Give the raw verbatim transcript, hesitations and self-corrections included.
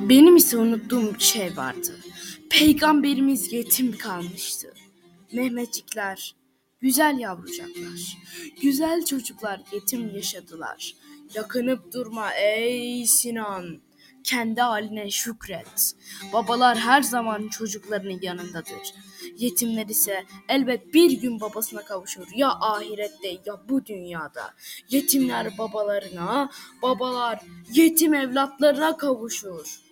Benim ise unuttuğum bir şey vardı. Peygamberimiz yetim kalmıştı. Mehmetçikler, güzel yavrucaklar, güzel çocuklar yetim yaşadılar. Yakınıp durma ey Sinan, kendi haline şükret. Babalar her zaman çocuklarının yanındadır. Yetimler ise elbet bir gün babasına kavuşur. Ya ahirette ya bu dünyada. Yetimler babalarına, babalar yetim evlatlarına kavuşur.